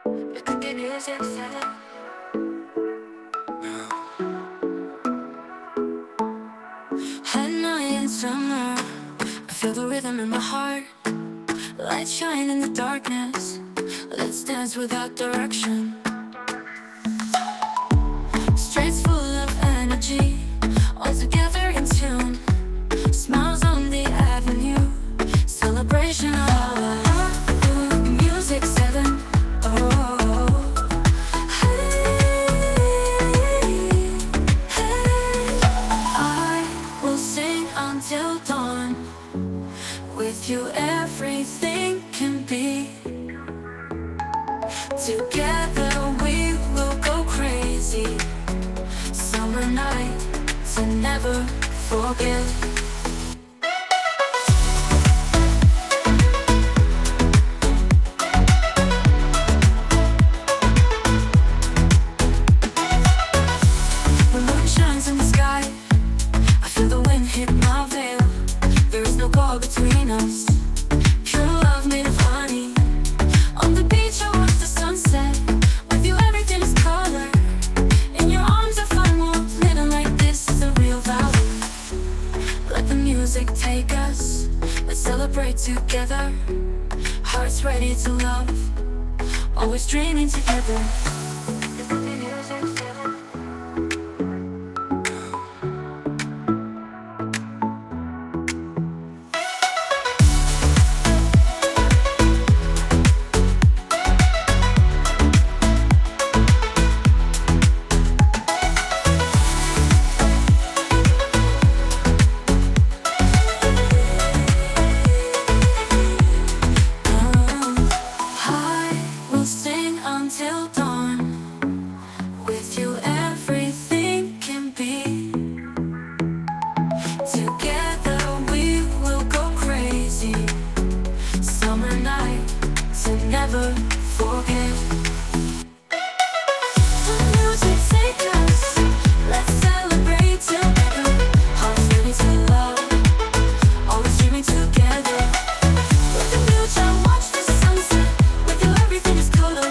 You could get music set. At night in summer, I feel the rhythm in my heart. Light shine in the darkness. Let's dance without direction. Streets full of energy, all together in tune. Smiles on the avenue, celebration all around. Music 7. Oh, hey, hey. I will sing until dawn. With you everything can be. Together we will go crazy. Summer night to never forget. When moon shines in the sky, I feel the wind hit my veil. There is no call between us. Pure love made of honey. On the beach I watch the sunset. With you everything is color. In your arms I find warmth. Living like this is a real value. Let the music take us. Let's celebrate together. Hearts ready to love. Always dreaming together. Until dawn, with you everything can be. Together we will go crazy. Summer night to never forget. The music take us. Let's celebrate together. Hearts ready to love. Always dreaming together. With the beach I watch the sunset. With you everything is color.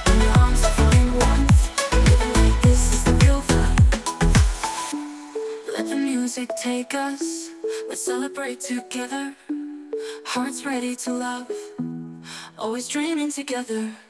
Music take us, let's celebrate together. Hearts ready to love, always dreaming together.